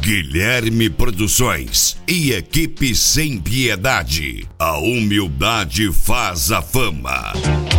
Guilherme Produções e equipe Sem Piedade. A humildade faz a fama.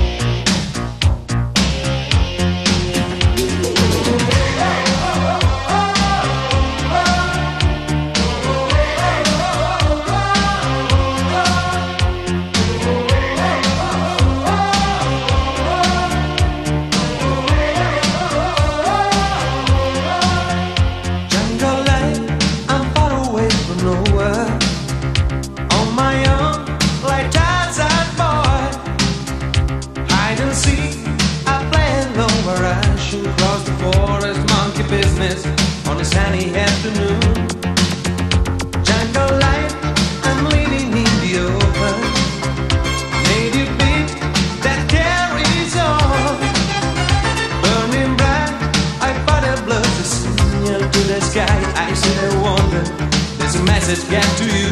On a sunny afternoon, jungle life, I'm living in the open. Native beat that carries on, burning bright. I thought a blood to signal to the sky. I said I wonder, there's a message get to you.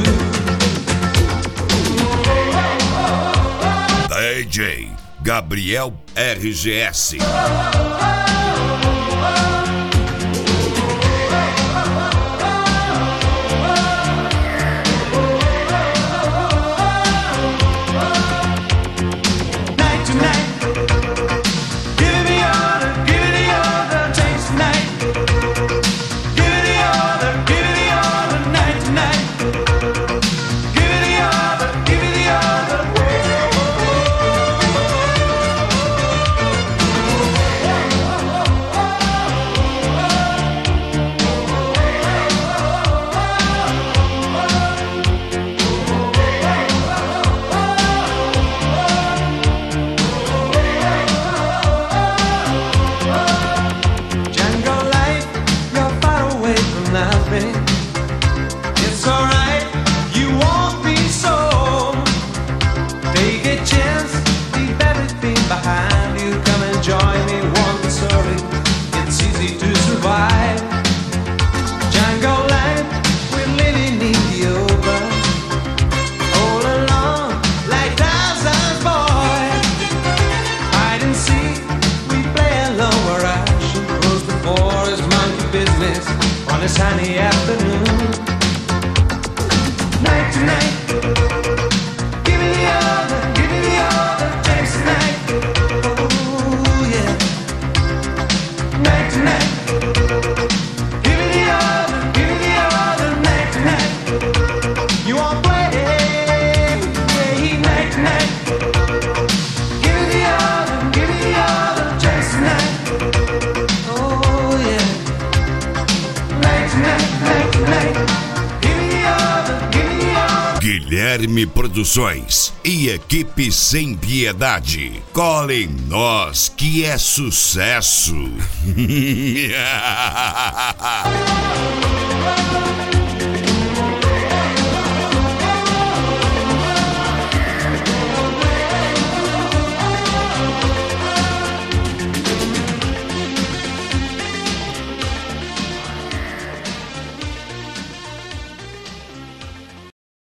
DJ Gabriel RGS. It's alright, you won't be so. Take a chance, leave everything behind you. Come and join me, want the story. It's easy to survive. Jungle life, we're living in the open. All alone, like Tarzan's boy. Hide and seek, we play alone where I should close the forest, monkey business. On a sunny afternoon, night to night, give me the other, James tonight. Oh yeah, night to night, give me the other, night to night. You won't play, yeah, night to night. Give me the other, James tonight. Oh yeah. Guilherme Produções e equipe Sem Piedade. Colhem nós que é sucesso.